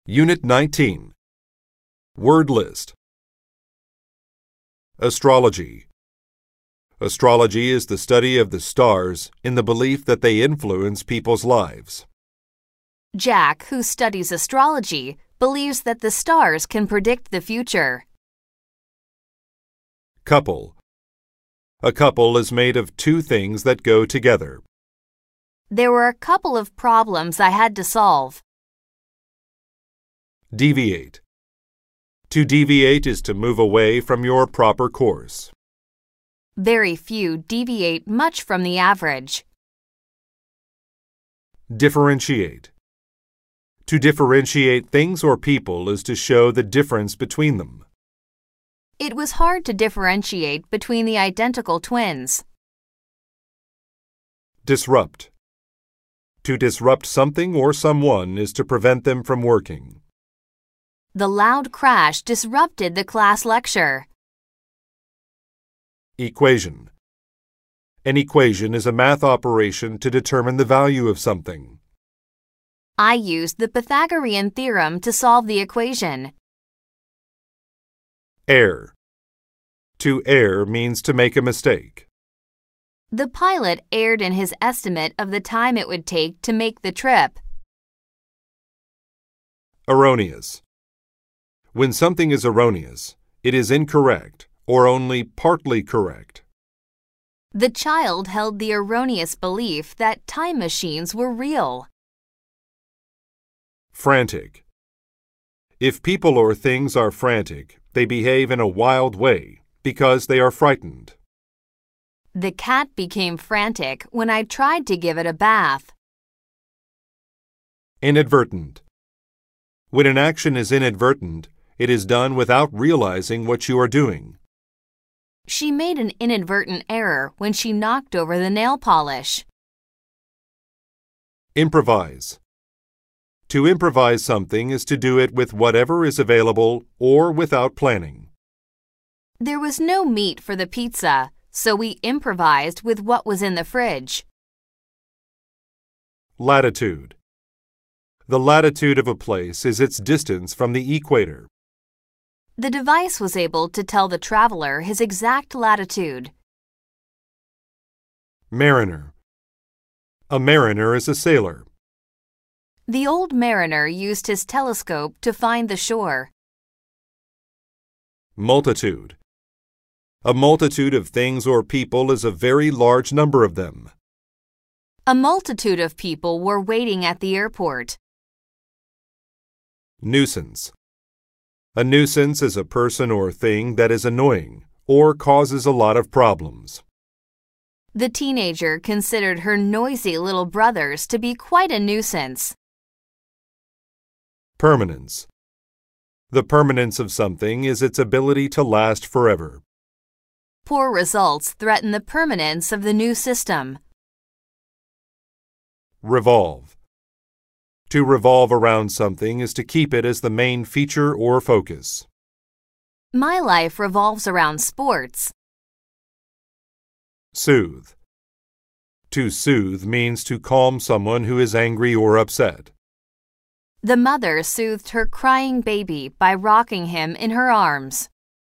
Unit 19. Word list. Astrology. Astrology is the study of the stars in the belief that they influence people's lives. Jack, who studies astrology, believes that the stars can predict the future. Couple. A couple is made of two things that go together. There were a couple of problems I had to solve. Deviate. To deviate is to move away from your proper course. Very few deviate much from the average. Differentiate. To differentiate things or people is to show the difference between them. It was hard to differentiate between the identical twins. Disrupt. To disrupt something or someone is to prevent them from working. The loud crash disrupted the class lecture. Equation. An equation is a math operation to determine the value of something. I used the Pythagorean theorem to solve the equation. Err. To err means to make a mistake. The pilot erred in his estimate of the time it would take to make the trip. Erroneous. When something is erroneous, it is incorrect or only partly correct. The child held the erroneous belief that time machines were real. Frantic. If people or things are frantic, they behave in a wild way because they are frightened. The cat became frantic when I tried to give it a bath. Inadvertent. When an action is inadvertent, it is done without realizing what you are doing. She made an inadvertent error when she knocked over the nail polish. Improvise. To improvise something is to do it with whatever is available or without planning. There was no meat for the pizza, so we improvised with what was in the fridge. Latitude. The latitude of a place is its distance from the equator. The device was able to tell the traveler his exact latitude. Mariner. A mariner is a sailor. The old mariner used his telescope to find the shore. Multitude. A multitude of things or people is a very large number of them. A multitude of people were waiting at the airport. Nuisance. A nuisance is a person or thing that is annoying or causes a lot of problems. The teenager considered her noisy little brothers to be quite a nuisance. Permanence. The permanence of something is its ability to last forever. Poor results threaten the permanence of the new system. Revolve. To revolve around something is to keep it as the main feature or focus. My life revolves around sports. Soothe. To soothe means to calm someone who is angry or upset. The mother soothed her crying baby by rocking him in her arms.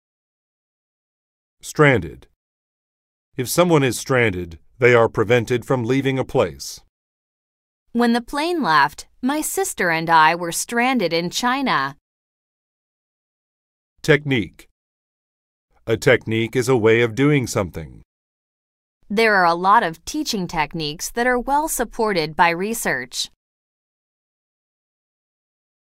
Stranded. If someone is stranded, they are prevented from leaving a place. When the plane left, my sister and I were stranded in China. Technique. A technique is a way of doing something. There are a lot of teaching techniques that are well supported by research.